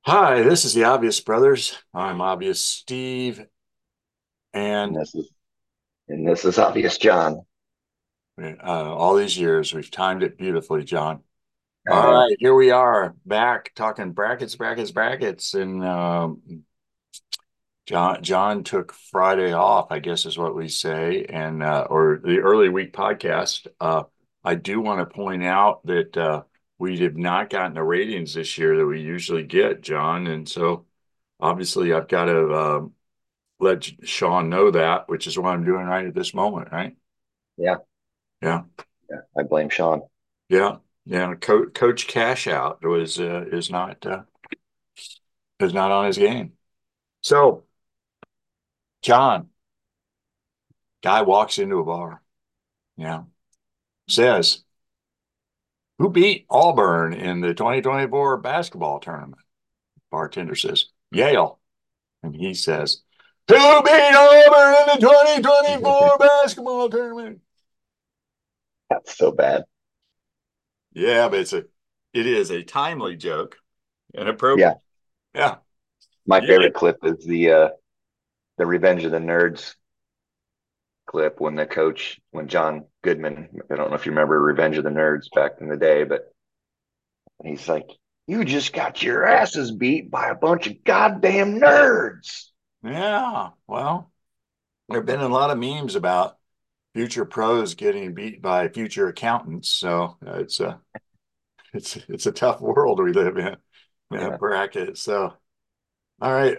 Hi, this is the Obvious Brothers. I'm Obvious Steve, And and this is obvious, John. all these years we've timed it beautifully, John. I All know. right, here we are back talking brackets, and John took Friday off, I guess is what we say, and or the early week podcast. I do want to point out that we have not gotten the ratings this year that we usually get, John, and so obviously I've got to let Sean know that, which is what I'm doing right at this moment, right? Yeah, Yeah, yeah. I blame Sean. yeah, yeah. Coach Cash Out is not on his game. So John, guy walks into a bar, yeah, says, "Who beat Auburn in the 2024 basketball tournament?" Bartender says, "Yale," and he says, "Who beat Auburn in the 2024 basketball tournament?" That's so bad. Yeah, but it is a timely joke and Yeah. appropriate. Yeah. My Yeah. favorite clip is the Revenge of the Nerds clip when John Goodman, I don't know if you remember Revenge of the Nerds back in the day, but he's like, "You just got your asses beat by a bunch of goddamn nerds." Yeah. Well, there have been a lot of memes about future pros getting beat by future accountants. So it's a tough world we live in, Yeah. bracket. So all right.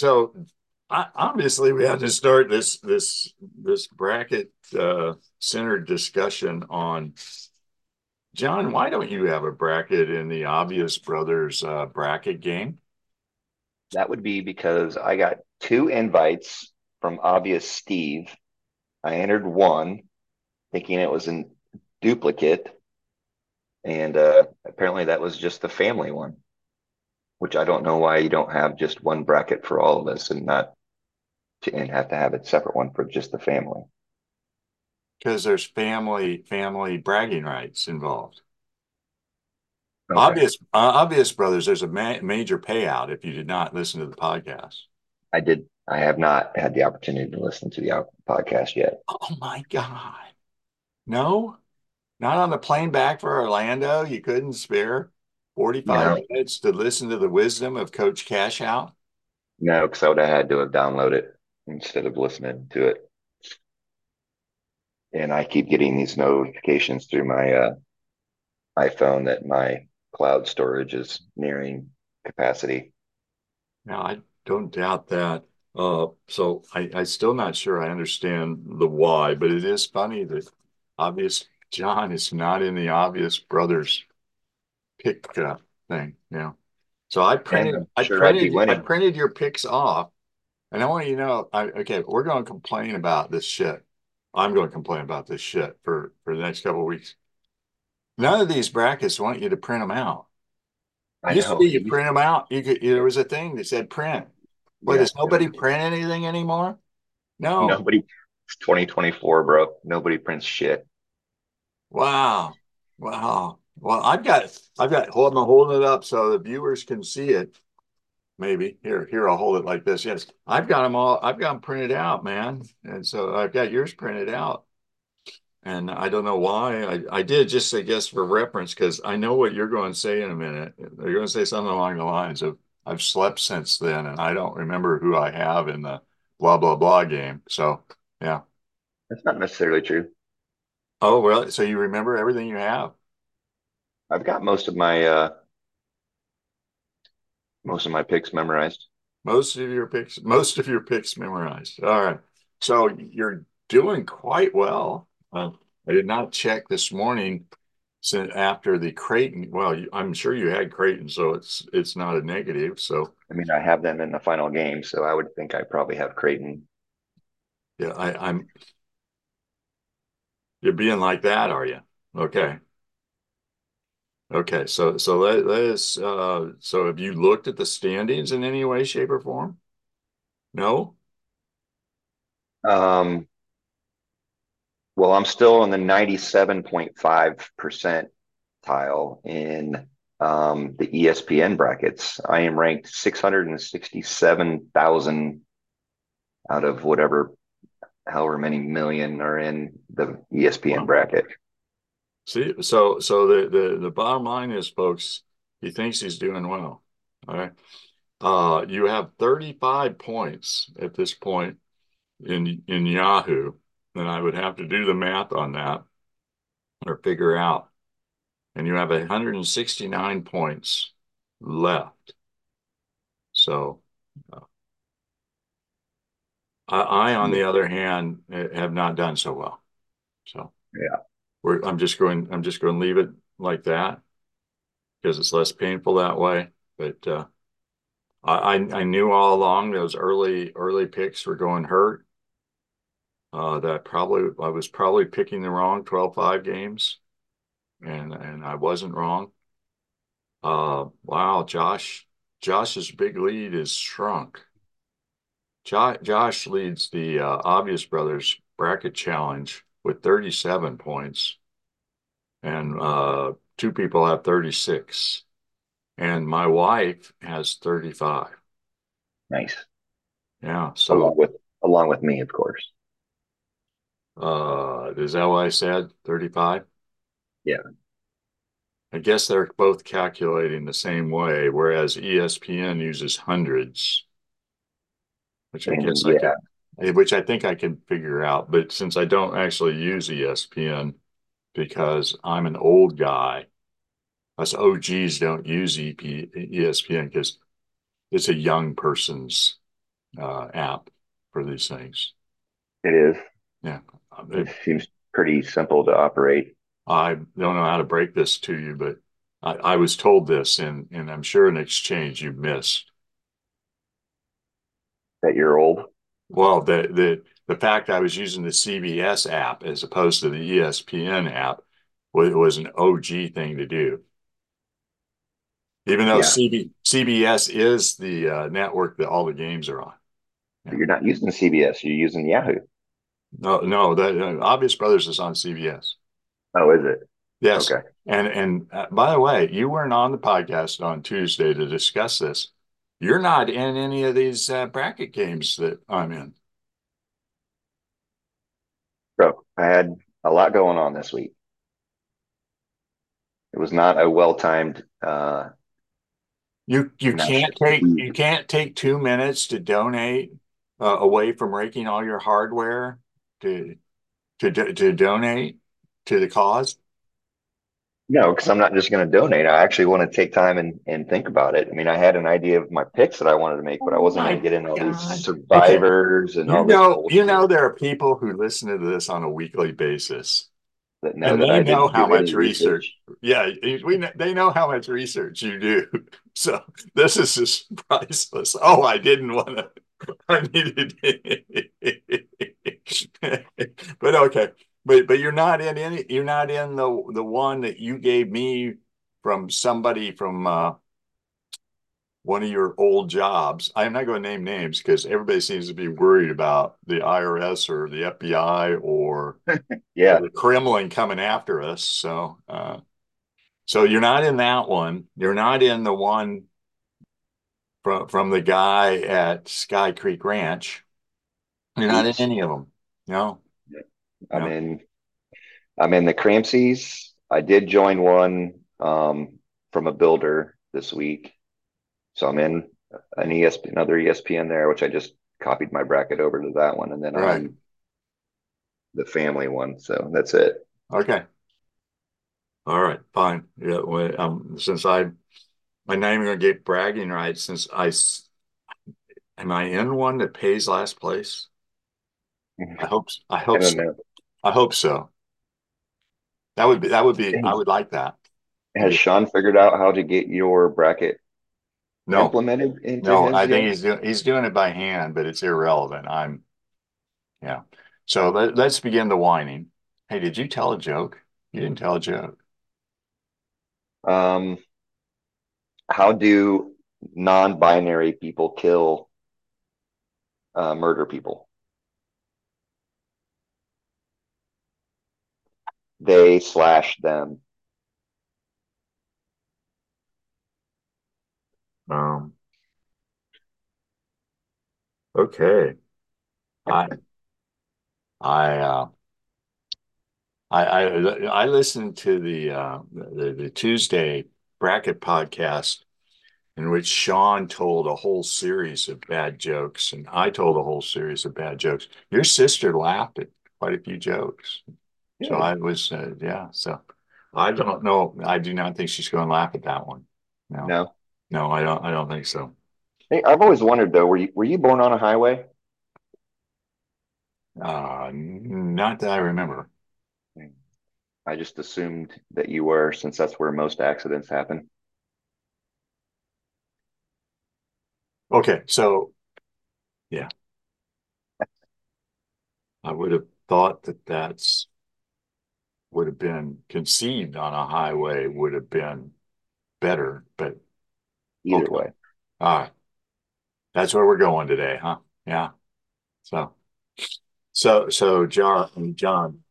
Obviously we have to start this bracket centered discussion on John. Why don't you have a bracket in the Obvious Brothers bracket game? That would be because I got two invites from Obvious Steve. I entered one thinking it was a duplicate, and apparently that was just the family one, which I don't know why you don't have just one bracket for all of us and have to have a separate one for just the family. Because there's family bragging rights involved. Okay. Obvious Brothers, there's a major payout if you did not listen to the podcast. I did. I have not had the opportunity to listen to the podcast yet. Oh my God. No, not on the plane back for Orlando. You couldn't spare 45 No, minutes to listen to the wisdom of Coach Cash Out. no, because I would have had to have downloaded it instead of listening to it. And I keep getting these notifications through my iPhone that my cloud storage is nearing capacity. Now, I don't doubt that. So I still not sure I understand the why, but it is funny that obvious John is not in the Obvious Brothers pick thing. Yeah. So And I'm sure I'd be I winning. printed your picks off, and I want you to know, okay, we're going to complain about this shit. I'm going to complain about this shit for the next couple of weeks. None of these brackets want you to print them out. I Used to know. be you print them out. There was a thing that said print. Boy, Yeah. does nobody print anything anymore? No. Nobody, it's 2024, bro. Nobody prints shit. Wow. Wow. Well, I'm holding it up so the viewers can see it. Maybe here, I'll hold it like this. Yes, I've got them printed out, man. And so I've got yours printed out. And I don't know why. I did just, I guess, for reference, because I know what you're going to say in a minute. You're going to say something along the lines of, I've slept since then, and I don't remember who I have in the blah, blah, blah game. So, yeah. That's not necessarily true. Oh, well, so you remember everything you have? I've got most of my picks memorized. Most of your picks memorized. All right. So you're doing quite well. I did not check this morning since after the Creighton. Well, I'm sure you had Creighton, so it's not a negative. So I mean, I have them in the final game, so I would think I probably have Creighton. yeah, you're being like that, are you? Okay. Okay. So let us so have you looked at the standings in any way, shape, or form? No? Um, well, I'm still in the 97.5 percentile in the ESPN brackets. I am ranked 667,000 out of whatever, however many million are in the ESPN Wow. bracket. See, so the bottom line is, folks, he thinks he's doing well. All right. You have 35 points at this point in Yahoo. Then I would have to do the math on that or figure out. And you have 169 points left. So uh, on the Yeah. other hand, have not done so well. So Yeah. I'm just going to leave it like that because it's less painful that way. But I knew all along those early picks were going hurt. That probably I was probably picking the wrong 12-5 games, and I wasn't wrong. Wow, Josh's big lead is shrunk. Josh leads the Obvious Brothers bracket challenge with 37 points, and two people have 36, and my wife has 35. Nice. Yeah, Along so with along with me, of course. is that what I said? 35? Yeah. I guess they're both calculating the same way, whereas ESPN uses hundreds, which I And guess I yeah, could, which I think I can figure out. But since I don't actually use ESPN because I'm an old guy, us OGs don't use ESPN because it's a young person's app for these things. it is. Yeah. It seems pretty simple to operate. I don't know how to break this to you, but I was told this, and I'm sure an exchange you missed. That you're old. Well, the fact I was using the CBS app as opposed to the ESPN app was an OG thing to do. Even though Yeah. CBS is the network that all the games are on. But Yeah. you're not using CBS. You're using Yahoo. No, the Obvious Brothers is on CBS. Oh, is it? Yes. Okay. And by the way, you weren't on the podcast on Tuesday to discuss this. You're not in any of these bracket games that I'm in. So I had a lot going on this week. It was not a well-timed announcement. You can't take 2 minutes to donate away from raking all your hardware to to donate to the cause. No, because I'm not just going to donate. I actually want to take time and think about it. I mean, I had an idea of my picks that I wanted to make, but I Oh wasn't going to my get into all these God. Okay. survivors and all this You know bullshit there are people who listen to this on a weekly basis. that know And that they I know didn't how do much any research. research. Yeah, they know how much research you do. So this is just priceless. Oh, I didn't want to. I needed but okay. But you're not in any. You're not in the one that you gave me from somebody from one of your old jobs. I'm not going to name names because everybody seems to be worried about the IRS or the FBI or Yeah. the Kremlin coming after us. So, so you're not in that one. You're not in the one from the guy at Sky Creek Ranch. You're not in Oops. any of them. No, I'm no. in I'm in the Cramsies. I did join one from a builder this week. So I'm in an another ESPN there, which I just copied my bracket over to that one, and then I'm Right. in the family one. So that's it. Okay. All right. Fine. Yeah. Well, since I'm not even going to get bragging rights, since am I in one that pays last place? I I hope don't so. know. I hope so. I would like that. Has Sean figured out how to get your bracket No, implemented into no, his I think yet? he's doing it by hand, but it's irrelevant. Yeah. So let's begin the whining. Hey, did you tell a joke? You didn't tell a joke. Um, how do non-binary people kill murder people? They slash them. Um, okay. I I I listened to the Tuesday bracket podcast in which Sean told a whole series of bad jokes, and I told a whole series of bad jokes. Your sister laughed at quite a few jokes, so Good. I was yeah. So I don't know. I do not think she's going to laugh at that one. No, No. no, I don't. I don't think so. Hey, I've always wondered though, were you born on a highway? Not that I remember. I just assumed that you were, since that's where most accidents happen. Okay, so yeah, I would have thought that that's would have been conceived on a highway would have been better, but Either okay. way. All right. That's where we're going today, huh? Yeah. So, John,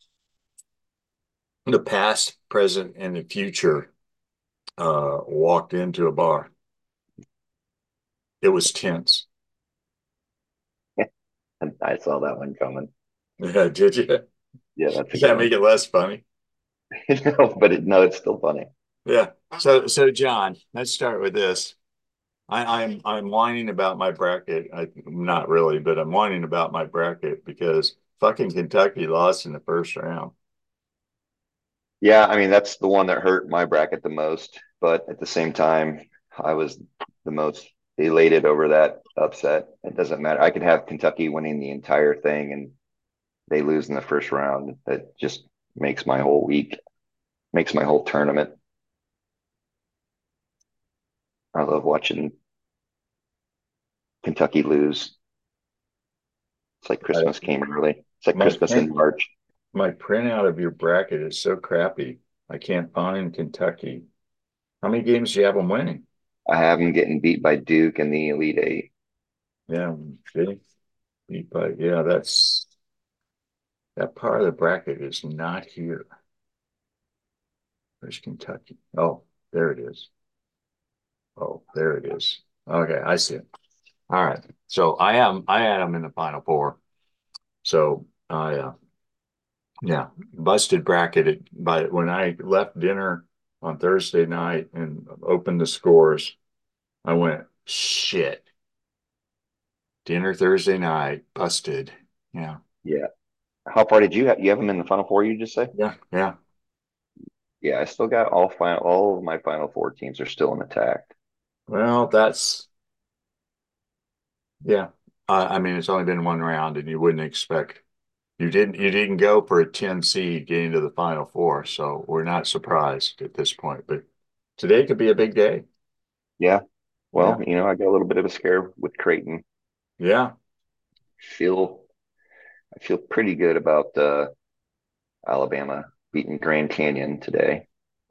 the past, present, and the future walked into a bar. It was tense. I saw that one coming. Yeah, did you? Yeah, that's a Does good that one. make it less funny? No, but no, it's still funny. Yeah. So John, let's start with this. I'm whining about my bracket. Not really, but I'm whining about my bracket because fucking Kentucky lost in the first round. Yeah, I mean, that's the one that hurt my bracket the most. But at the same time, I was the most elated over that upset. It doesn't matter. I could have Kentucky winning the entire thing and they lose in the first round. That just makes my whole week, makes my whole tournament. I love watching Kentucky lose. It's like I, Christmas came early. It's like my Christmas print in March. my printout of your bracket is so crappy. I can't find Kentucky. How many games do you have them winning? I have them getting beat by Duke in the Elite Eight. Yeah, see, but yeah, that part of the bracket is not here. There's Kentucky. Oh, there it is. Oh, there it is. Okay, I see it. All right. So I had them in the final four. So I yeah, busted bracketed. But when I left dinner on Thursday night and opened the scores, I went, shit. Dinner Thursday night, busted. Yeah. Yeah. How far did you have? You have them in the Final Four, you just say? Yeah. Yeah. Yeah, I still got all of my Final Four teams are still intact. Well, that's yeah. I mean, it's only been one round, and you wouldn't expect you didn't go for a 10 seed getting to the final four, so we're not surprised at this point. But today could be a big day. Yeah. Yeah. Well, I got a little bit of a scare with Creighton. Yeah. Feel I feel pretty good about Alabama beating Grand Canyon today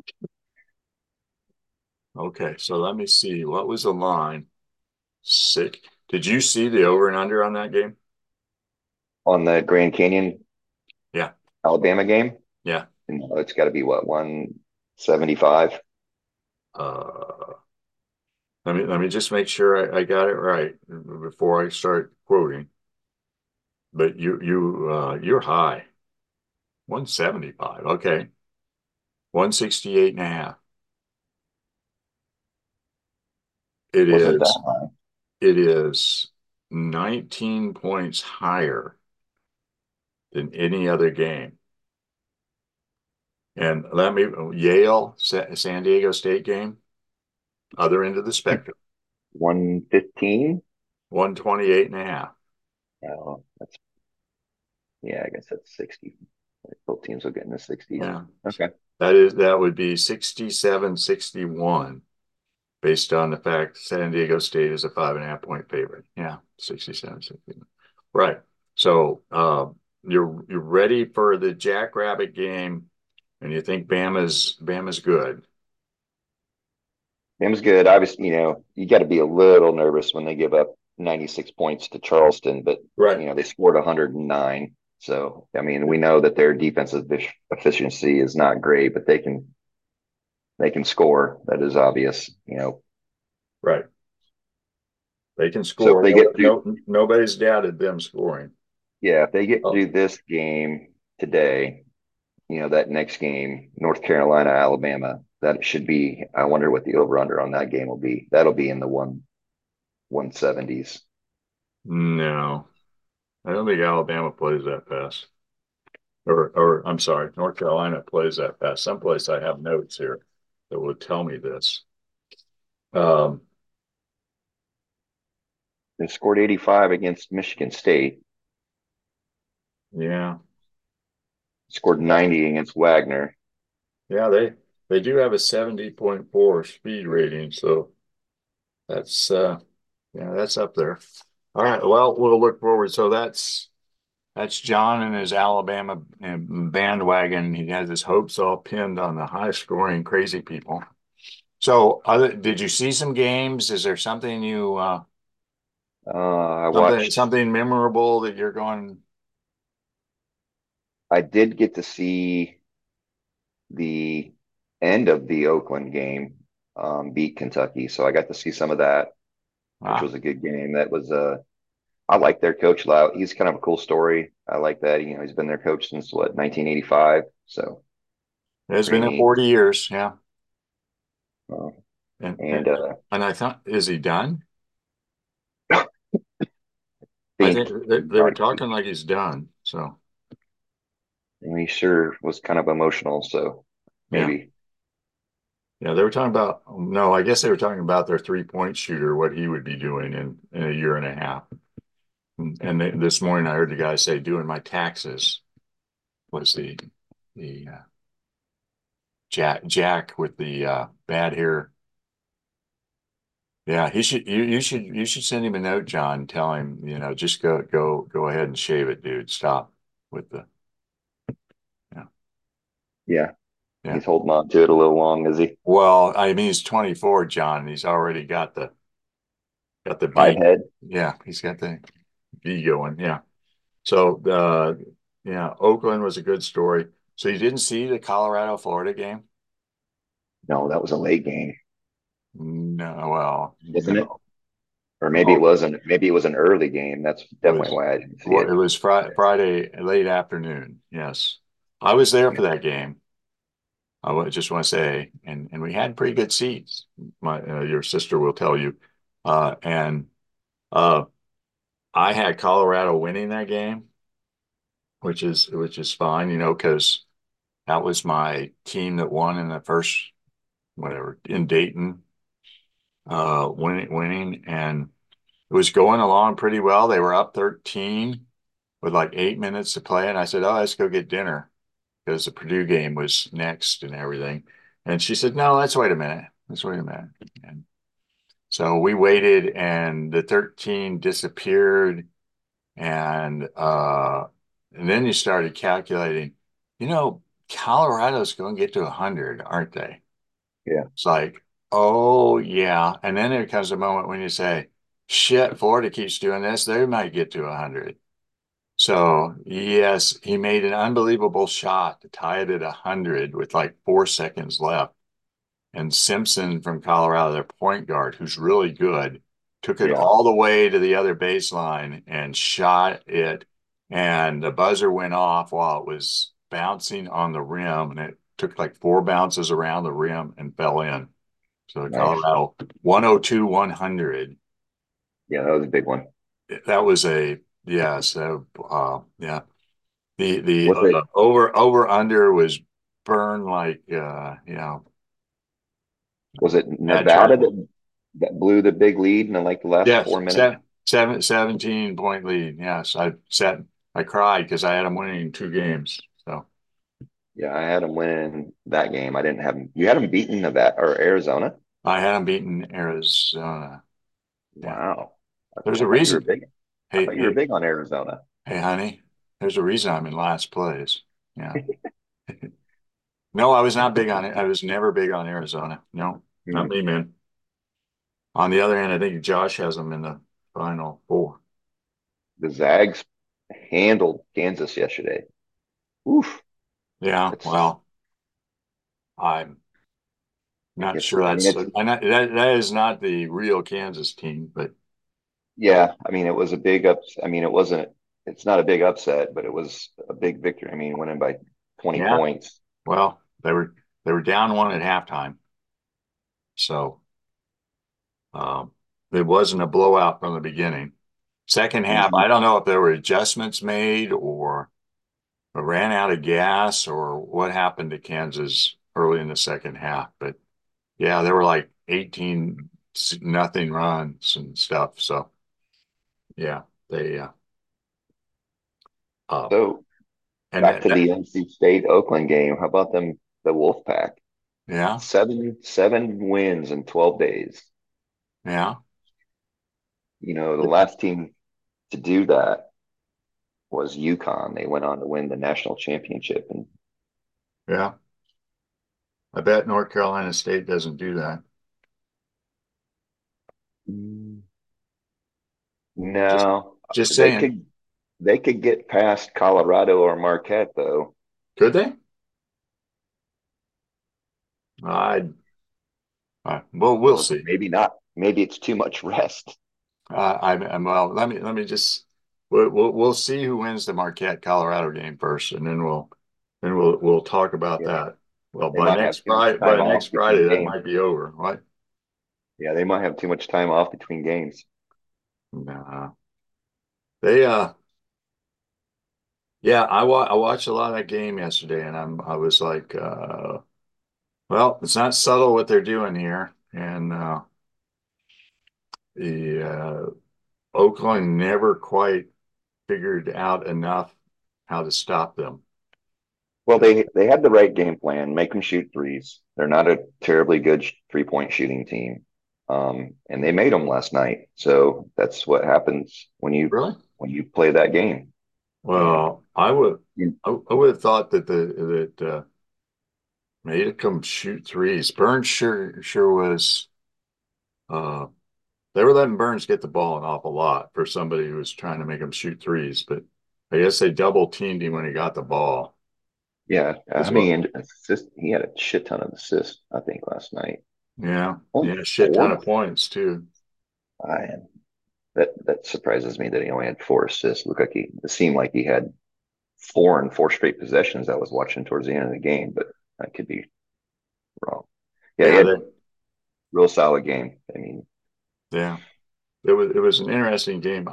Okay. So let me see. What was the line? Sick. Did you see the over and under on that game? on the Grand Canyon Yeah. Alabama game. Yeah. It's got to be what, 175? Uh, let me just make sure I got it right before I start quoting. But you're high. 175. Okay. 168 and a half. It Wasn't that is high? it is 19 points higher than any other game. And let me Yale San Diego State game, other end of the spectrum, 115? 128 and a half. Oh, yeah, I guess that's 60. Both teams will get in the 60s. Yeah. Okay. That would be 67, 61 based on the fact San Diego State is a 5.5 point favorite. Yeah, 67, 61. Right. So you're ready for the Jackrabbit game, and you think Bama's good. It was good. Obviously, you got to be a little nervous when they give up 96 points to Charleston, but Right. they scored 109. So, I mean, we know that their defensive efficiency is not great, but they can score. That is obvious. Right. They can So if score. they No, get through, no, nobody's doubted them scoring. yeah, if they get Oh, through this game today, that next game, North Carolina, Alabama, that should be, I wonder what the over under on that game will be. That'll be in the 170s. no. I don't think Alabama plays that fast. Or I'm sorry, North Carolina plays that fast. Someplace I have notes here that would tell me this. Um, They scored 85 against Michigan State, yeah, scored 90 against Wagner. yeah, they do have a 70.4 speed rating, so that's yeah, that's up there. All right, well, we'll look forward. So that's John and his Alabama bandwagon. He has his hopes all pinned on the high scoring crazy people. So, did you see some games? Is there something you I watched, something memorable that you're going? I did get to see the end of the Oakland game beat Kentucky. So I got to see some of that, which Ah, was a good game. That was I like their coach Lau. He's kind of a cool story. I like that. He's been their coach since what, 1985. So it's pretty been there neat. 40 years. Yeah, Uh, and and and and I thought, is he done? I think think he they were might be. talking like he's done. So And he sure was kind of emotional. So yeah, maybe, yeah, they were talking about. No, I guess they were talking about their 3-point shooter, what he would be doing in a year and a half. And this morning I heard the guy say, "Doing my taxes." Was the Jack with the bad hair. Yeah, he should you should send him a note, John. Tell him, just go ahead and shave it, dude. Stop with the yeah. yeah, Yeah. he's holding on to it a little long, is he? Well, I mean he's 24, John, and he's already got the Five V. head. Yeah, he's got the V going. Yeah. So yeah, Oakland was a good story. So you didn't see the Colorado Florida game? No, that was a late game, No, well, wasn't it? no. Or maybe it Oh, wasn't. Maybe it was an early game. That's it definitely was why I didn't see well, it it. was Friday late afternoon. Yes. I was there for that game. Just want to say, and we had pretty good seats. Your sister will tell you, and uh, I had Colorado winning that game, which is fine, because that was my team that won in the first whatever in Dayton, winning, and it was going along pretty well. They were up 13 with like 8 minutes to play, and I said, "Oh, let's go get dinner," because the Purdue game was next and everything. And she said, "No, let's wait a minute. Let's wait a minute." And so we waited, and the 13 disappeared, and then you started calculating. You know, Colorado's going to get to 100, aren't they? Yeah, It's like, oh yeah. And then there comes a moment when you say, "Shit, Florida keeps doing this. They might get to 100." So yes, he made an unbelievable shot to tie it at 100 with like 4 seconds left. And Simpson from Colorado, their point guard, who's really good, took it yeah, all the way to the other baseline and shot it. And the buzzer went off while it was bouncing on the rim, and it took like four bounces around the rim and fell in. So nice. Colorado 102 100. Yeah, that was a big one. That was a yeah. So yeah. The Was it over under was burned like was it bad Nevada charcoal. that blew the big lead in like the last Yes, 4 minutes? 17-point lead. Yes, I cried because I had them winning in two games. So Yeah, I had them winning that game. I didn't have them. You had them beating Nevada or Arizona? I had them beating Arizona. Yeah, Wow. there's I a thought you were reason. big. I Hey, thought you were hey, big on Arizona. hey, honey, there's a reason I'm in last place. Yeah. No, I was not big on it. I was never big on Arizona. No, not Hmm. me, man. On the other hand, I think Josh has them in the final four. The Zags handled Kansas yesterday. Oof. Yeah, It's well, I'm I Not guess sure I mean that's it's that is not the real Kansas team, but yeah, I mean it was a big I mean it's not a big upset, but it was a big victory. I mean, winning by 20 yeah. points. Well, they were down one at halftime, so um, it wasn't a blowout from the beginning. Second half, Mhm. I don't know if there were adjustments made or ran out of gas or what happened to Kansas early in the second half, but yeah, there were like 18 nothing runs and stuff. So yeah, they uh So and back to the NC State Oakland game. How about them the Wolfpack? yeah, Seven wins in 12 days. yeah, You know, the last team to do that was UConn. They went on to win the national championship. And yeah. I bet North Carolina State doesn't do that. mm, Just no, just they saying. could get past Colorado or Marquette though. Could they? I well, we'll Or see. maybe not. Maybe it's too much rest. I'm well. Let me just we'll see who wins the Marquette Colorado game first, and then we'll talk about Yeah, that. Well, they by might have next too much Friday, time off between that games. might be over, right? Yeah, they might have too much time off between games. Nah, they yeah, I watched a lot of that game yesterday, and I was like, well, it's not subtle what they're doing here, and the Oakland never quite figured out enough how to stop them. Well, they had the right game plan. Make them shoot threes. They're not a terribly good 3-point shooting team, and they made them last night. So that's what happens Really? when you play that game. And Well, you, I would have thought that made it come shoot threes. Burns sure was uh they were letting Burns get the ball an awful lot for somebody who was trying to make him shoot threes, but I guess they double teamed him when he got the ball yeah, I as well. mean, he had a shit ton of assists. I think last night, Yeah, only yeah, shit ton four. of points too. I that surprises me that he only had four assists. Looked like it seemed like he had four straight possessions. I was watching towards the end of the game, but I could be wrong. Yeah, he Yeah, had real solid game. I mean, yeah. It was an interesting game.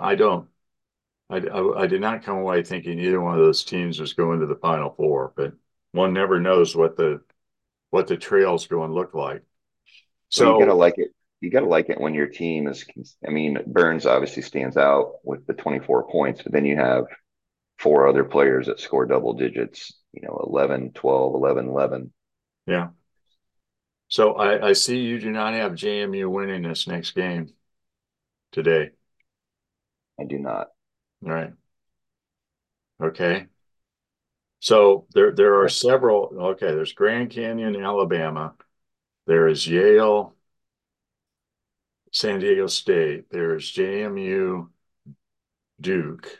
I did not come away thinking either one of those teams was going to the Final Four, but one never knows what the trail's going to look like. well, you gotta So like it. You gotta like it when your team is. I mean, Burns obviously stands out with the 24 points, but then you have four other players that score double digits. You know, 11, 12, 11, 11. yeah. So I see you do not have JMU winning this next game today. I do not. All right. Okay. So there are Yeah. several. Okay, there's Grand Canyon, Alabama. There is Yale, San Diego State. There's JMU, Duke.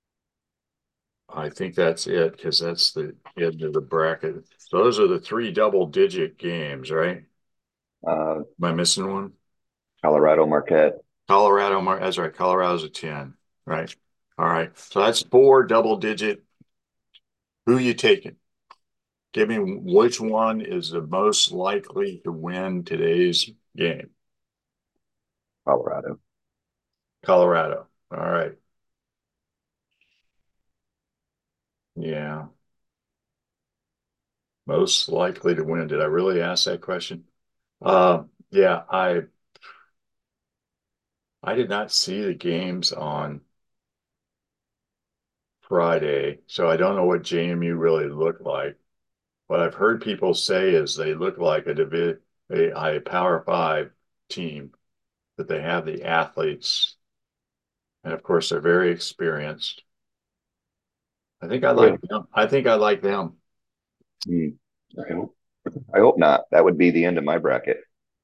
I think that's it because that's the end of the bracket. So those are the three double-digit games, right? Uh, Am I missing one? Colorado Marquette. That's right. Colorado's a 10, right? All right. So that's four double-digit. Who you taking? Give me which one is the most likely to win today's game. Colorado. Colorado. All right. Yeah. Most likely to win. Did I really ask that question? Yeah, I did not see the games on Friday, so I don't know what JMU really looked like. What I've heard people say is they look like a Power Five team, that they have the athletes, and of course they're very experienced. I think I Yeah. like them. I think I like them. Hmm. I hope. I hope not. That would be the end of my bracket.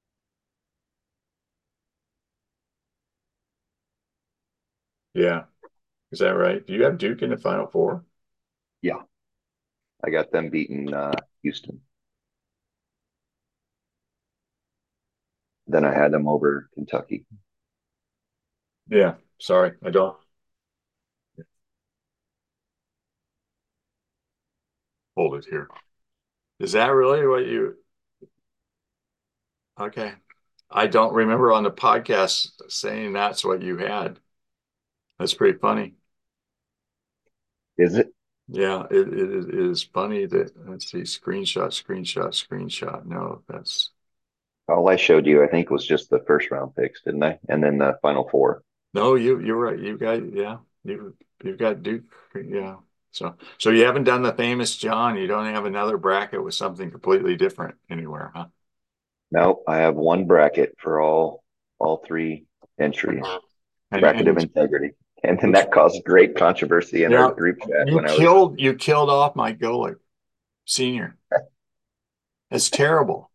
Yeah, is that right? Do you have Duke in the Final Four? Yeah, I got them beating Houston. then I had them over Kentucky. Yeah. Sorry, I don't hold it here. Is that really what you? Okay. I don't remember on the podcast saying that's what you had. That's pretty funny. Is it? Yeah, it is funny that let's see, screenshot. No, that's All I showed you, I think, was just the first round picks, didn't I? And then the final four. no, you're right. You got yeah, you've got Duke. Yeah. So you haven't done the famous John. You don't have another bracket with something completely different anywhere, huh? No, I have one bracket for all three entries. Bracket of And integrity. And then which that caused great controversy in our yeah, group chat when I was you killed off Mike Golick, senior. It's terrible.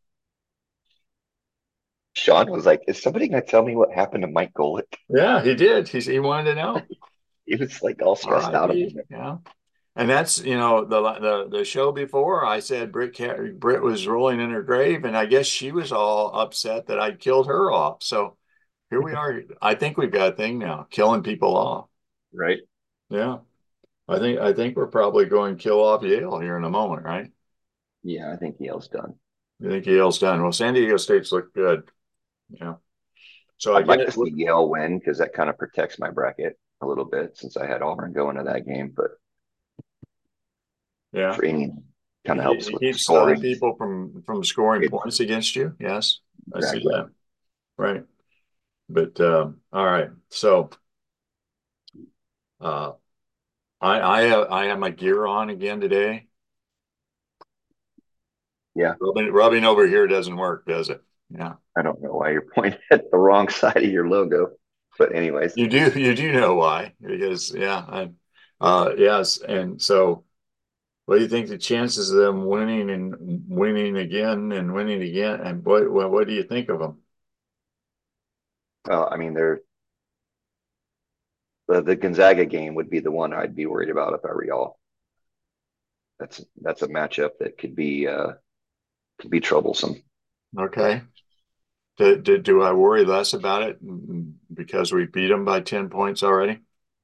Sean was like, "Is somebody going to tell me what happened to Mike Golick?" Yeah, he did. He wanted to know. He was like all stressed out about R.I.P. it. Yeah. And that's, the show before I said Britt was rolling in her grave, and I guess she was all upset that I killed her off. So here we are. I think we've got a thing now, killing people off. Right? Yeah. I think we're probably going to kill off Yale here in a moment, right? Yeah, I think Yale's done. I think Yale's done. Well, San Diego State's look good. Yeah. So I I'd get like it. to see Yale win because that kind of protects my bracket a little bit since I had Auburn going to that game. But Yeah. for any kind of helps He with the keeps other scoring. people from scoring It's points against you. Yes, I see exactly. that. Right. But all right. So uh, I have my gear on again today. Yeah. Rubbing over here doesn't work, does it? Yeah. I don't know why you're pointing at the wrong side of your logo. But anyways, You do know why? Because yes, and so what do you think the chances of them winning and winning again and winning again? And what do you think of them? I mean, the Gonzaga game would be the one I'd be worried about if I were y'all. That's a matchup that could be troublesome. Okay. Do I worry less about it because we beat them by 10 points already?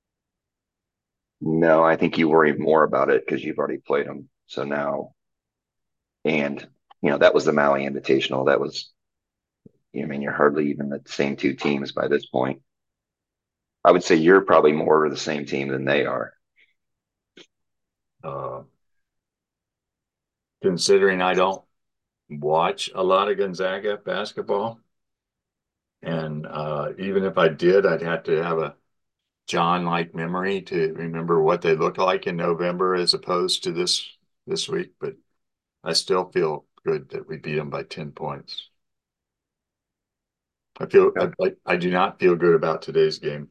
No, I think you worry more about it because you've already played them. So now, and that was the Maui Invitational. That was, I mean, you're hardly even the same two teams by this point. I would say you're probably more of the same team than they are. Uh, Considering I don't watch a lot of Gonzaga basketball, and even if I did, I'd have to have a John-like memory to remember what they look like in November as opposed to this week. But I still feel good that we beat them by 10 points. Okay. I do not feel good about today's game,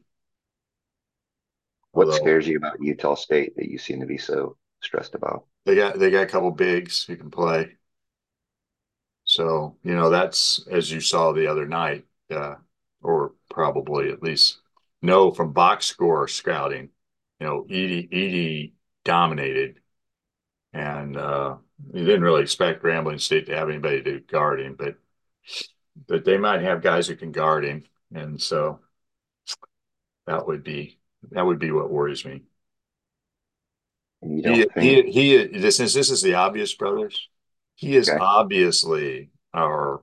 What although scares you about Utah State that you seem to be so stressed about? they got a couple bigs who can play. So, that's as you saw the other night, or probably at least know from box score scouting, Edie dominated, and you didn't really expect Grambling State to have anybody to guard him, but they might have guys who can guard him, and so that would be that would be what worries me. And you don't think, Since this is the obvious brothers, he is okay, obviously our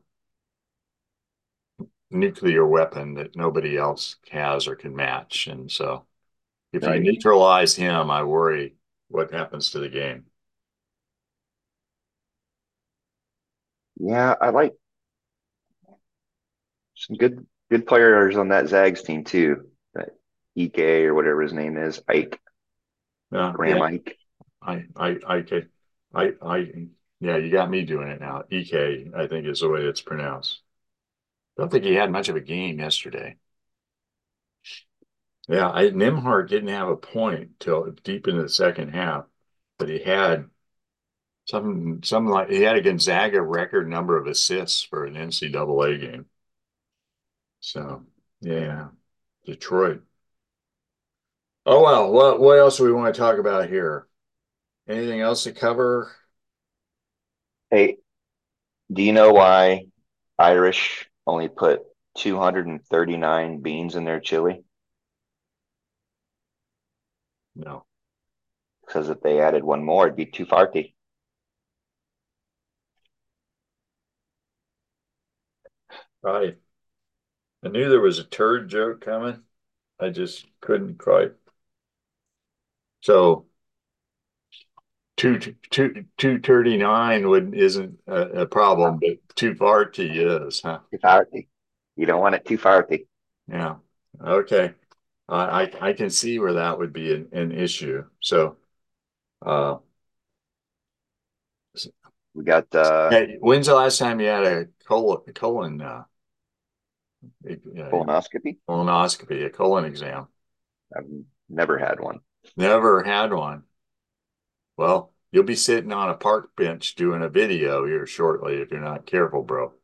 nuclear weapon that nobody else has or can match. And so if you right? neutralize him, I worry what happens to the game. Yeah, I like some good players on that Zags team too. That Ike or whatever his name is, Ike, Yeah, Graham Ike. I could, yeah, you got me doing it now. EK, I think is the way it's pronounced. Don't think he had much of a game yesterday. Yeah, Nimhart didn't have a point till deep into the second half, but he had some like he had a Gonzaga record number of assists for an NCAA game. So yeah, Detroit. Oh well, what else do we want to talk about here? Anything else to cover? Hey, do you know why Irish only put 239 beans in their chili? No. Because if they added one more, it'd be 240. Right. I knew there was a turd joke coming. I just couldn't quite. So 239 would isn't a problem, but 240 is, huh? 240. You don't want it 240. Yeah. Okay. I can see where that would be an issue. So uh We got hey, when's the last time you had a colon colonoscopy. colonoscopy, a colon exam? I've never had one. Never had one. Well, you'll be sitting on a park bench doing a video here shortly if you're not careful, bro.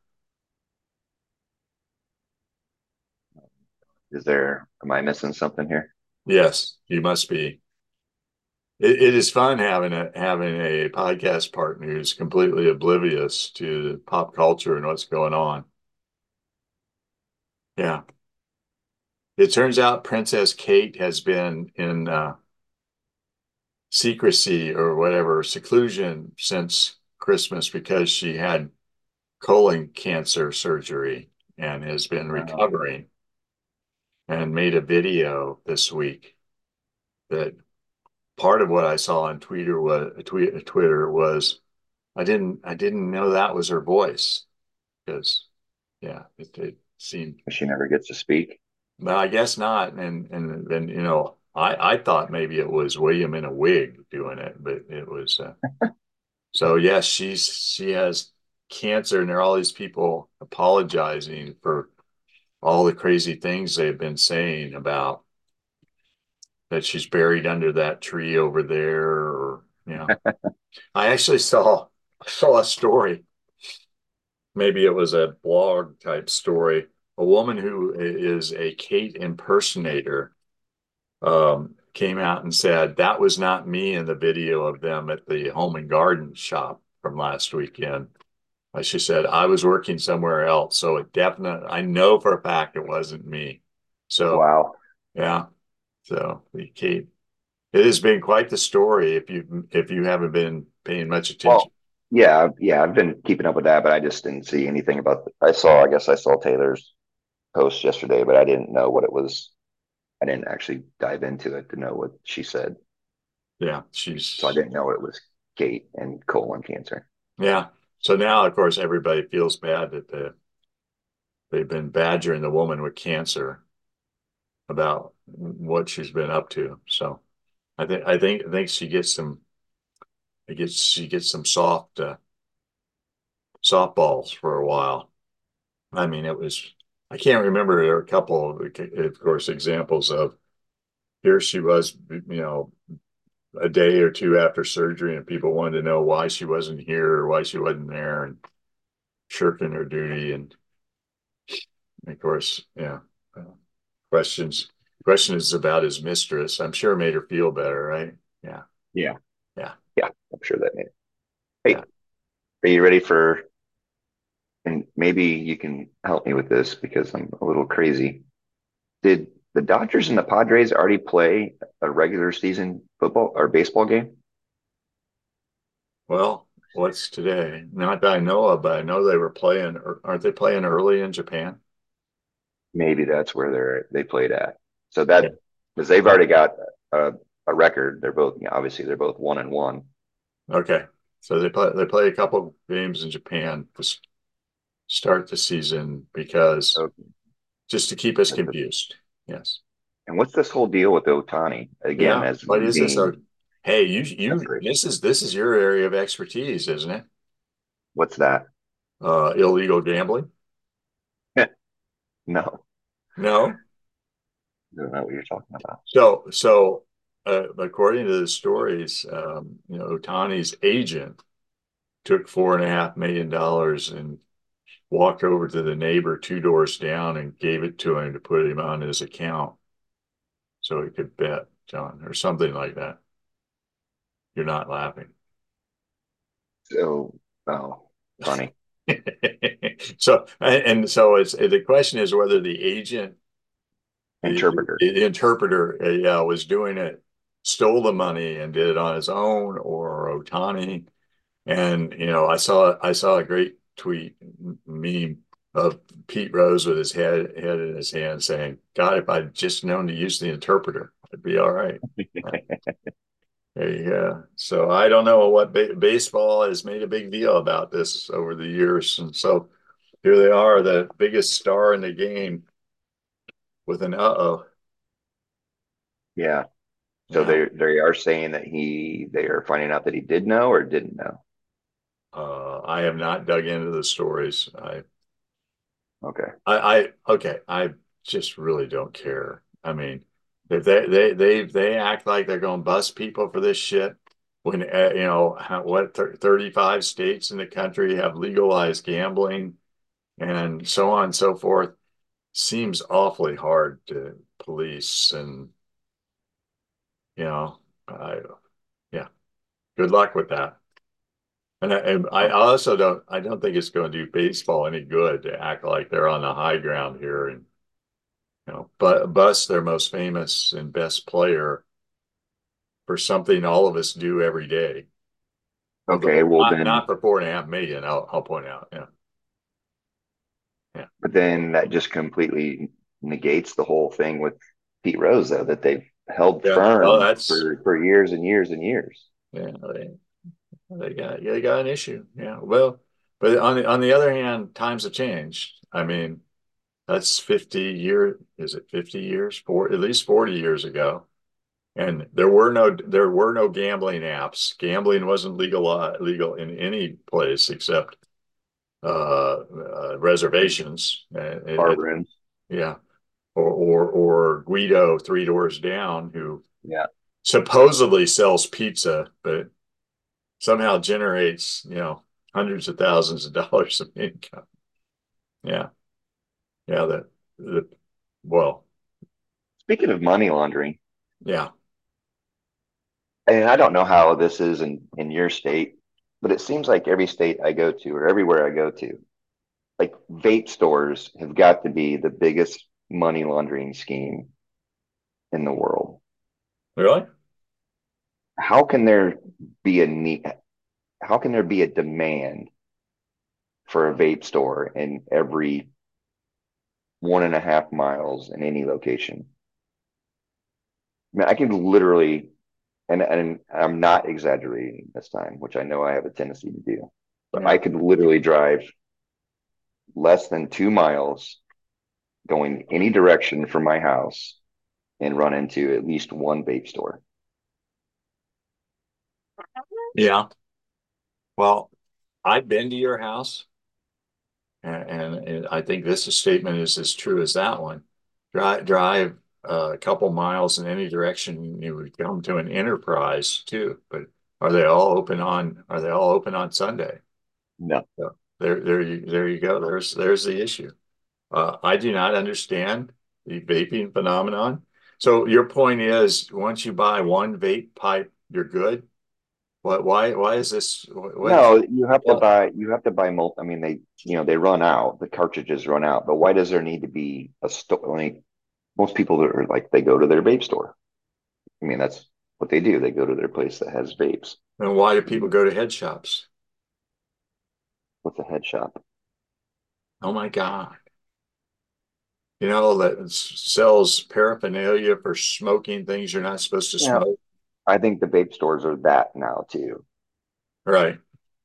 Am I missing something here? Yes, you must be. It is fun having a podcast partner who's completely oblivious to pop culture and what's going on. Yeah. It turns out Princess Kate has been in secrecy or whatever, seclusion since Christmas because she had colon cancer surgery and has been Oh, recovering and made a video this week that part of what I saw on Twitter was I didn't know that was her voice because yeah, it seemed she never gets to speak. no, I guess not. And then I thought maybe it was William in a wig doing it, but it was so yes, she has cancer, and there are all these people apologizing for all the crazy things they've been saying about that she's buried under that tree over there, or I actually saw a story. Maybe it was a blog type story. A woman who is a Kate impersonator came out and said that was not me in the video of them at the home and garden shop from last weekend. She said I was working somewhere else, so I know for a fact it wasn't me. So Wow. yeah, so the Kate, it has been quite the story if you haven't been paying much attention. Well, yeah, I've been keeping up with that, but I just didn't see anything about. I guess I saw Taylor's post yesterday, but I didn't know what it was. I didn't actually dive into it to know what she said, Yeah, so I she's didn't know it was Kate and colon cancer. yeah. So now, of course, everybody feels bad that they've been badgering the woman with cancer about what she's been up to. So I think she gets some softballs for a while. I mean, I can't remember. There are a couple of course, examples of here she was, a day or two after surgery, and people wanted to know why she wasn't here or why she wasn't there, and shirking her duty, and of course, yeah, uh, questions. Questions about his mistress. I'm sure it made her feel better, right? Yeah, Yeah, yeah, yeah, I'm sure that made it. yeah. Hey, are you ready for? And maybe you can help me with this because I'm a little crazy. Did the Dodgers and the Padres already play a regular season football or baseball game? Well, what's today? Not that I know of, but I know they were playing. Aren't they playing early in Japan? Maybe that's where they played at. So Yeah. that because they've already got a, a record. They're both obviously they're both 1-1. Okay. So they play a couple games in Japan to start the season because So, just to keep us confused. Yes. and what's this whole deal with Otani again Yeah. as What him is this? being Hey, you separate? this is your area of expertise, isn't it? What's that? Illegal gambling? No, No. I don't know what you're talking about. So according to the stories, Otani's agent took $4.5 million and walked over to the neighbor two doors down and gave it to him to put him on his account so he could bet, John, or something like that. You're not laughing. So, oh, funny. So and so it's the question is whether the agent, Interpreter. the interpreter, yeah, was doing it, stole the money and did it on his own, or Otani. And I saw a great tweet meme of Pete Rose with his head in his hand saying, "God, if I'd just known to use the interpreter, I'd be all right." There you go. So I don't know what baseball has made a big deal about this over the years, and so here they are, the biggest star in the game with an uh-oh. Yeah. So Yeah. they are saying that they are finding out that he did know or didn't know. I have not dug into the stories. Okay. Okay. I just really don't care. I mean, if they act like they're going to bust people for this shit when, 35 states in the country have legalized gambling and so on and so forth, seems awfully hard to police. And, you know, I, yeah, good luck with that. And I Oh, also I don't think it's going to do baseball any good to act like they're on the high ground here and, but bust their most famous and best player for something all of us do every day. okay. Although Well, not for 4.5 million, I'll point out. Yeah. Yeah. but then that just completely negates the whole thing with Pete Rose, though, that they've held Yeah. Well, firm that's for years and years and years. yeah, they got an issue. Yeah. Well, but on the other hand, times have changed. I mean, that's is it 50 years? At least 40 years ago. And there were no gambling apps. Gambling wasn't legal in any place except reservations. Bar rooms. Yeah, or Guido 3 doors down, who Yeah. supposedly sells pizza, but somehow generates hundreds of thousands of dollars of income. Yeah, yeah. The well, Speaking of money laundering, yeah, and I don't know how this is in your state, but it seems like every state I go to or everywhere I go to, like vape stores have got to be the biggest money laundering scheme in the world. really. How can there be a need? How can there be a demand for a vape store in every 1.5 miles in any location? I mean, I can literally, and I'm not exaggerating this time, which I know I have a tendency to do, but I Yeah, could literally drive less than 2 miles going any direction from my house and run into at least one vape store. yeah. Well, I've been to your house. And I think this statement is as true as that one. Drive a couple miles in any direction, you would come to an enterprise too. But are they all open on Sunday? No, So there you go. There's the issue. I do not understand the vaping phenomenon. So your point is, once you buy one vape pipe, you're good. Why is this? What? no, you have to buy I mean, they run out, the cartridges run out, but why does there need to be a store? Like most people that are like, they go to their vape store. I mean, that's what they do. They go to their place that has vapes. And why do people go to head shops? What's a head shop? Oh my God. That sells paraphernalia for smoking things you're not supposed to Yeah, smoke. I think the vape stores are that now too. Right.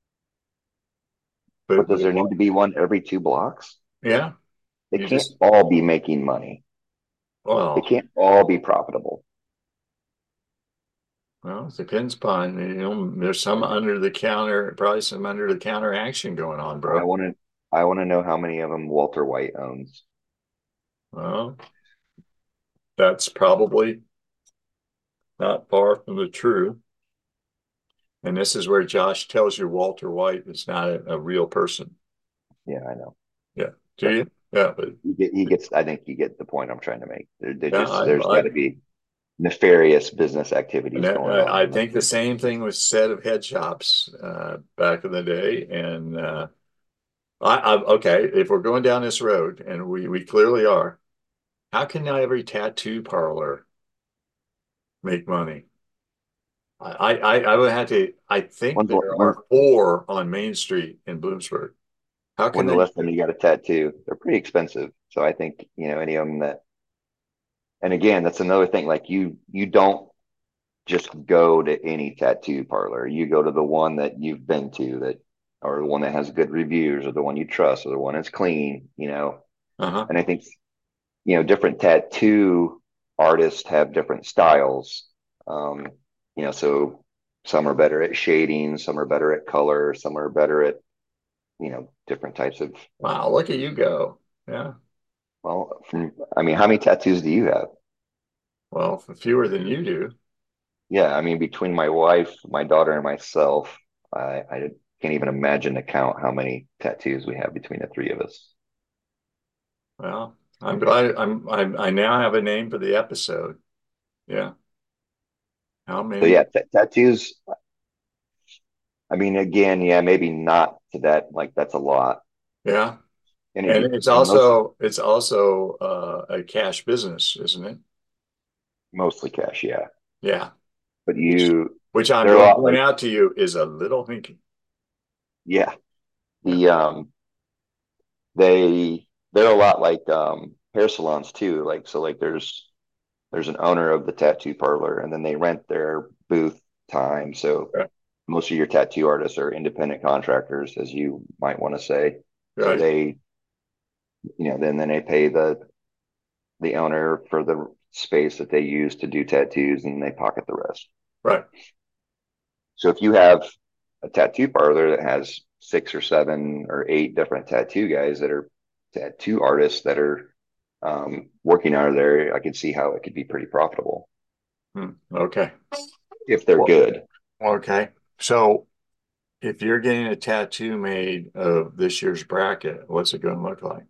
But But does there need to be one every 2 blocks? yeah, They you can't just, all be making money. They well, can't all be profitable. it depends upon, there's some under the counter, probably some under the counter action going on, I bro. want to I want to know how many of them Walter White owns. Well, that's probably not far from the truth. And this is where Josh tells you Walter White is not a real person. Yeah, I know. Yeah. Do But you? Yeah, but he gets I think you get the point I'm trying to make. yeah, There's got to be nefarious business activities going on I in those think the things. same thing was said of head shops back in the day, and Okay, if we're going down this road, and we clearly are, how can now every tattoo parlor make money? I would have to. I think When's the, there when, are four on Main Street in Bloomsburg. How can when the they? last time you got a tattoo? They're pretty expensive. So I think, any of them that, and again, that's another thing. Like you don't just go to any tattoo parlor. You go to the one that you've been to that, or the one that has good reviews, or the one you trust, or the one that's clean. Uh-huh. And I think, different tattoo artists have different styles. Um, so some are better at shading, some are better at color, some are better at, different types of, Wow, look at you go. Yeah. well, I mean, how many tattoos do you have? Well, fewer than you do. Yeah, I mean, between my wife, my daughter, and myself, I can't even imagine to count how many tattoos we have between the three of us. Well, I'm glad I now have a name for the episode. Yeah. How So yeah, many? tattoos. I mean, again, yeah, maybe not to that. Like that's a lot, Yeah. and And and it's also a cash business, isn't it? mostly cash, yeah. Yeah. But Which which I'm they're a going to lot point like, out to you is a little hinky. yeah, Yeah. the they're a lot like hair salons too. Like so, like there's an owner of the tattoo parlor, and then they rent their booth time. So Right. most of your tattoo artists are independent contractors, as you might want to say. So Right. then they pay the owner for the space that they use to do tattoos, and they pocket the rest. Right. So if you have a tattoo parlor that has 6 or 7 or 8 different tattoo guys that are tattoo artists that are working out of there, I can see how it could be pretty profitable Okay. if they're Well, good. okay. So if you're getting a tattoo made of this year's bracket, what's it going to look like?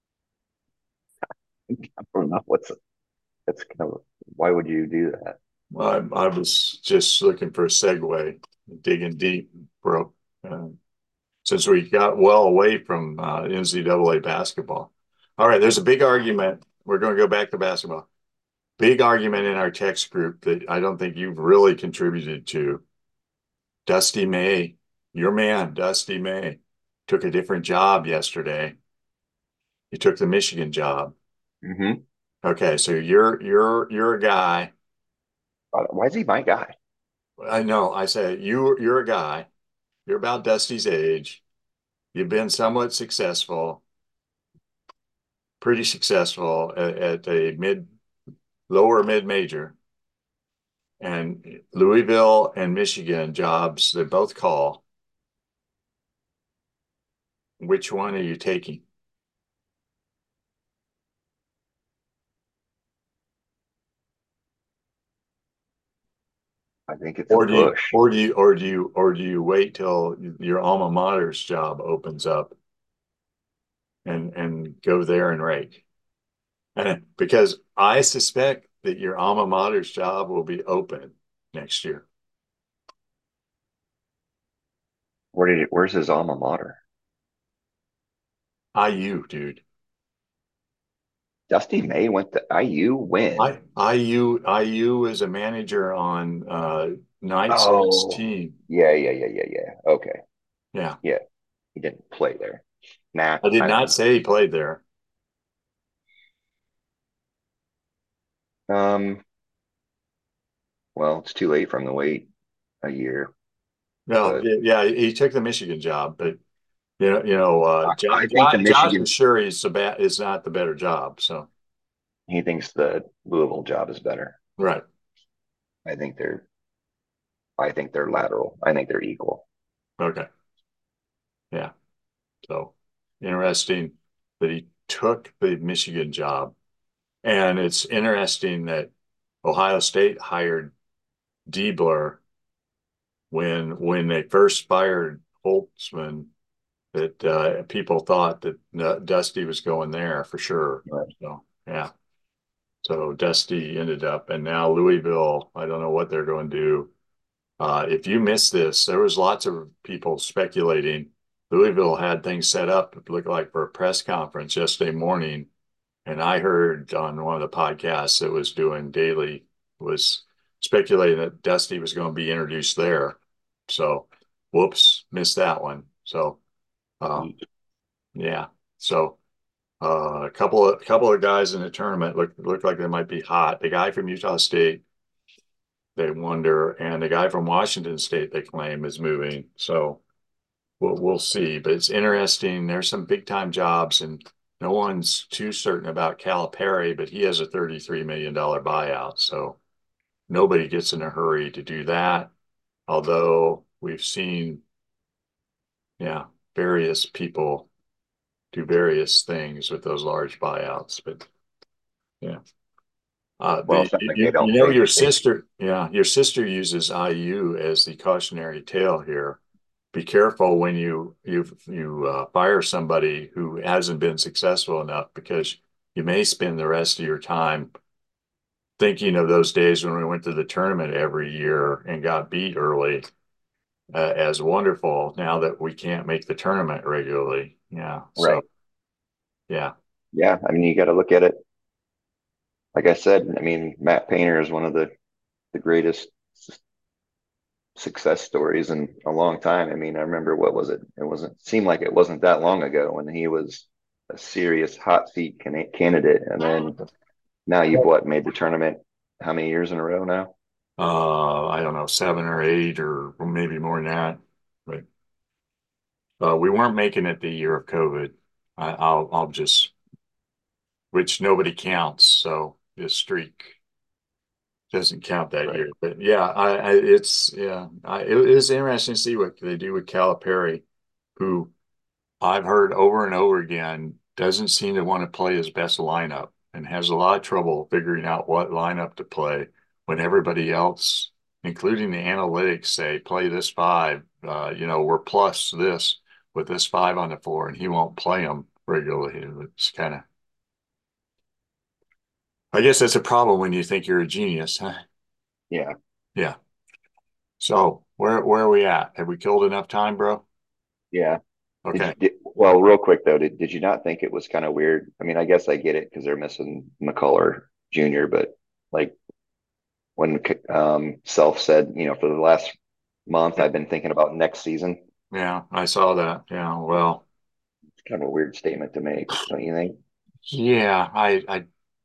I don't know that's kind of why would you do that? I was just looking for a segue, digging deep, bro. Uh, since we got well away from NCAA basketball. All right, there's a big argument. We're going to go back to basketball. Big argument in our text group that I don't think you've really contributed to. Dusty May, your man, Dusty May, took a different job yesterday. He took the Michigan job. Mm-hmm. Okay, so you're a guy. Why is he my guy? I know. I said you're a guy. You're about Dusty's age. You've been somewhat successful, pretty successful at a lower mid major, and Louisville and Michigan jobs they both call. Which one are you taking? I think it's a Or do you push. or do you or do you or do you wait till your alma mater's job opens up and go there and rake? And because I suspect that your alma mater's job will be open next year. Where's his alma mater? IU, dude. Dusty May went to IU when? IU is a manager on Knight's Oh, team. yeah. Okay. Yeah. Yeah, he didn't play there. Nah, I did I don't not say he played there. know. Well, it's too late from the wait a year, No, but yeah, he took the Michigan job, but I think the Josh is Michigan, sure is not the better job. So he thinks the Louisville job is better. right, I think they're, I think they're lateral. I think they're equal. okay, yeah. So interesting that he took the Michigan job, and it's interesting that Ohio State hired Diebler when they first fired Holtzman. That people thought that Dusty was going there for sure. Right. So yeah. So Dusty ended up, and now Louisville, I don't know what they're going to do. If you missed this, there was lots of people speculating. Louisville had things set up, it looked like for a press conference yesterday morning. And I heard on one of the podcasts that was doing daily was speculating that Dusty was going to be introduced there. So, whoops, missed that one. So, um, yeah. So, a couple of guys in the tournament look like they might be hot. The guy from Utah State, they wonder, and the guy from Washington State, they claim is moving. So we'll see. But it's interesting. There's some big time jobs, and no one's too certain about Calipari, but he has a $33 million buyout. So nobody gets in a hurry to do that. Although we've seen, yeah, various people do various things with those large buyouts. But yeah. Well, it The sounds like they don't your they sister, yeah, your sister uses IU as the cautionary tale here. Be careful when you fire somebody who hasn't been successful enough, because you may spend the rest of your time thinking of those days when we went to the tournament every year and got beat early, as wonderful. Now that we can't make the tournament regularly, yeah. So right. yeah, Yeah, I mean, you got to look at it. Like I said, I mean, Matt Painter is one of the greatest success stories in a long time. I mean, I remember what was it? It wasn't seemed like it wasn't that long ago when he was a serious hot seat candidate, and then now you've what made the tournament how many years in a row now? I don't know, 7 or 8 or maybe more than that, but. We weren't making it the year of COVID. I'll just, which nobody counts. So this streak doesn't count that Right. year. But yeah, it's, yeah, it is interesting to see what they do with Calipari, who I've heard over and over again doesn't seem to want to play his best lineup and has a lot of trouble figuring out what lineup to play when everybody else, including the analytics, say play this five. We're plus this with this five on the floor, and he won't play them regularly. It's kind of, I guess that's a problem when you think you're a genius, huh? Yeah. Yeah. So where are we at? Have we killed enough time, bro? Yeah. Okay. Well, real quick though, did you not think it was kind of weird? I mean, I guess I get it because they're missing McCullough Jr., but like when Self said, for the last month, I've been thinking about next season. Yeah, I saw that. Yeah. Well, It's kind of a weird statement to make, don't you think? yeah, I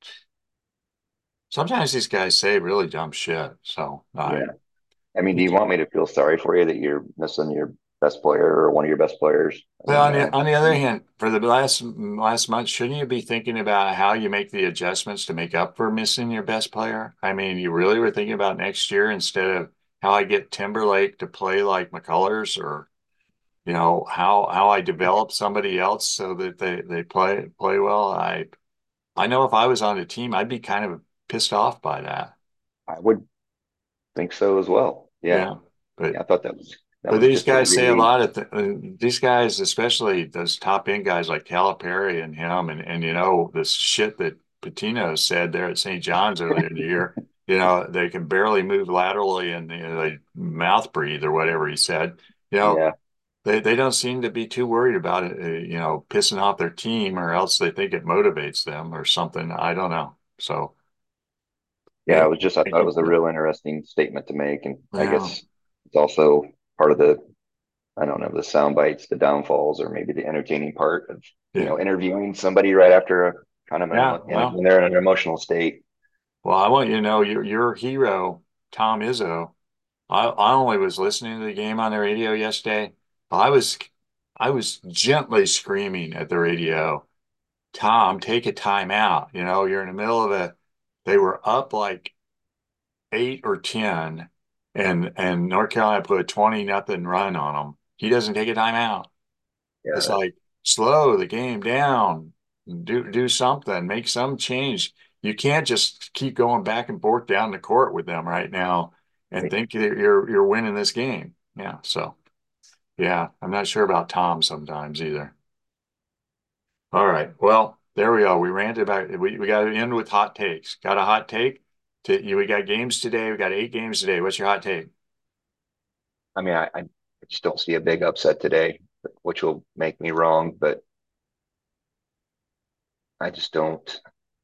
sometimes these guys say really dumb shit. So Yeah. I mean, do you want me to feel sorry for you that you're missing your best player or one of your best players? I but mean, on the other hand, for the last month, shouldn't you be thinking about how you make the adjustments to make up for missing your best player? I mean, you really were thinking about next year instead of how I get Timberlake to play like McCullers, or how I develop somebody else so that they play well. I know if I was on the team, I'd be kind of pissed off by that. I would think so as well. Yeah. Yeah, but Yeah. I thought that But was these just a guys say a really, lot of these guys, especially those top end guys like Calipari and him, and this shit that Patino said there at St. John's earlier in the year. They can barely move laterally, and they mouth breathe or whatever he said. You know, yeah. they don't seem to be too worried about it. Pissing off their team, or else they think it motivates them or something. I don't know. So Yeah. yeah, I thought it was a real interesting statement to make. And I yeah, guess it's also part of I don't know, the sound bites, the downfalls, or maybe the entertaining part of, yeah, interviewing somebody right after a kind of yeah. when they're in an emotional state. Well, I want you to know your hero, Tom Izzo. I only was listening to the game on the radio yesterday. I was I was gently screaming at the radio, Tom, take a timeout. You're in the middle of they were up like 8 or 10, and North Carolina put a 20-0 run on them. He doesn't take a timeout. It's Yeah. like slow the game down, do something, make some change. You can't just keep going back and forth down the court with them right now and Right. think that you're winning this game. Yeah, so yeah, I'm not sure about Tom sometimes either. All right, well, there we go. We ranted about we got to end with hot takes. Got a hot take? We got games today. We got 8 games today. What's your hot take? I mean, I just don't see a big upset today. which will make me wrong, but I just don't.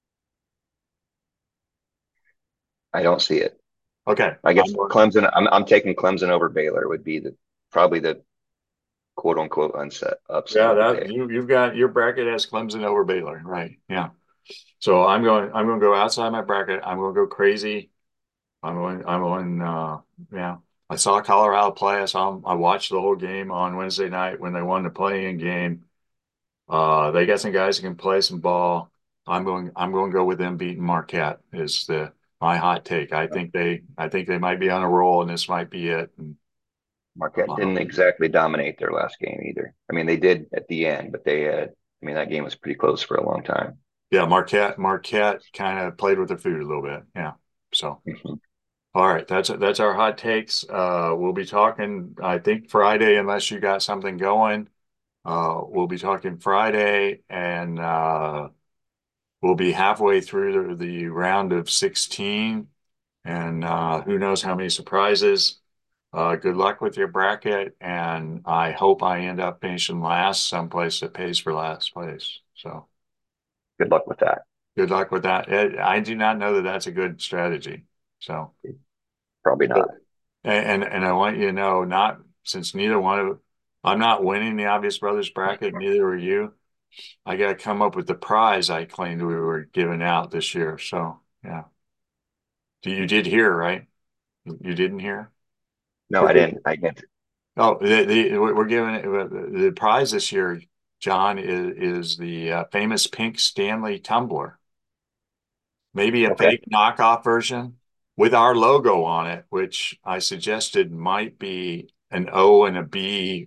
I don't see it. Okay. I guess Clemson. I'm taking Clemson over Baylor would be the probably the quote unquote upset Yeah, of the that day. you've got your bracket has Clemson over Baylor, right? Yeah. So I'm going to go outside my bracket. I'm going to go crazy. I'm going yeah. I saw Colorado play. I watched the whole game on Wednesday night when they won the play-in game. They got some guys who can play some ball. I'm going to go with them beating Marquette is my hot take. I think they might be on a roll and this might be it. And, Marquette uh, didn't exactly dominate their last game either. I mean, they did at the end, but they had. I mean, that game was pretty close for a long time. yeah, Marquette kind of played with their food a little bit. Yeah. So Mhm. all right, that's our hot takes. We'll be talking, I think Friday, unless you got something going. We'll be talking Friday, and we'll be halfway through the round of 16, and who knows how many surprises. Good luck with your bracket, and I hope I end up finishing last someplace that pays for last place. So Good luck with that. good luck with that. I do not know that that's a good strategy. So. Probably not. And I want you to know, not since neither one of I'm not winning the Obvious Brothers bracket, neither are you. I got to come up with the prize I claimed we were giving out this year. So yeah, you did hear, right? You didn't hear? No, We're I gi- didn't. I didn't. oh, we're giving it the prize this year, John, is the famous pink Stanley tumbler. Maybe a Okay. fake knockoff version with our logo on it, which I suggested might be an O and a B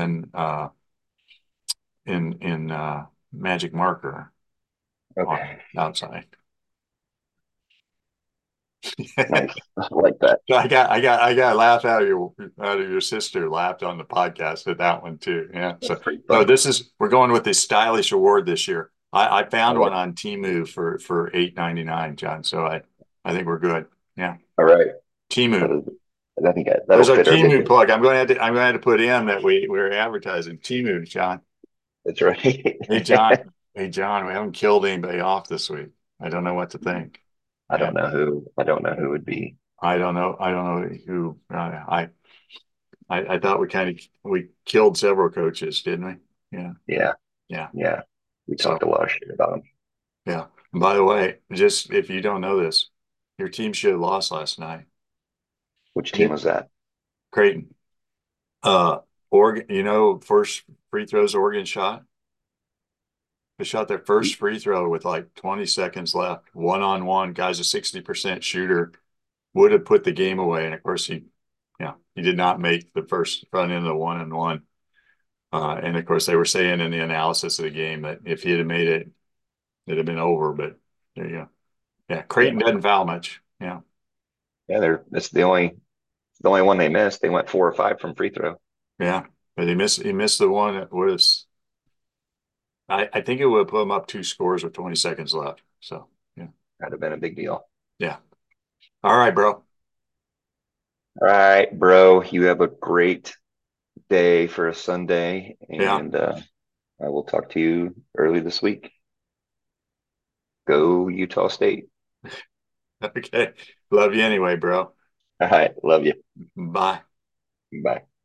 in magic marker on Okay. the outside. Nice. I like that. I got a laugh out of your sister laughed on the podcast at that one too. Yeah. That's So pretty no, funny. we're going with this stylish award this year. I I found one like. on Temu for $8.99, John. So I think we're good. Yeah. All right. Temu. So I think that'll There's our fit our Temu business. plug. I'm going to put in that we're advertising Temu, John. That's right. Hey John. Hey John, we haven't killed anybody off this week. I don't know what to think. I Yeah. don't know who. I don't know who would be. I don't know. I don't know who. I thought we killed several coaches, didn't we? Yeah. Yeah. Yeah. Yeah. We So talked a lot of shit about him. yeah. And by the way, just if you don't know this, your team should have lost last night. Which team Yeah. was that? Creighton. Uh, Oregon. First free throws Oregon shot. They shot their first free throw with like 20 seconds left, one on one. Guy's a 60% shooter. Would have put the game away, and of course he did not make the first front end of the one and one. And of course, they were saying in the analysis of the game that if he had made it, it'd have been over. But there you go. Yeah, Creighton Yeah. doesn't foul much. Yeah, Yeah. That's the only one they missed. They went 4 or 5 from free throw. yeah. But he missed the one that was. I think it would have put him up two scores with 20 seconds left. So yeah, That'd have been a big deal. yeah. All right, bro. All right, bro. You have a great day for a Sunday, Yeah. and I will talk to you early this week. Go Utah State. Okay. Love you anyway, bro. All right. Love you. Bye. Bye.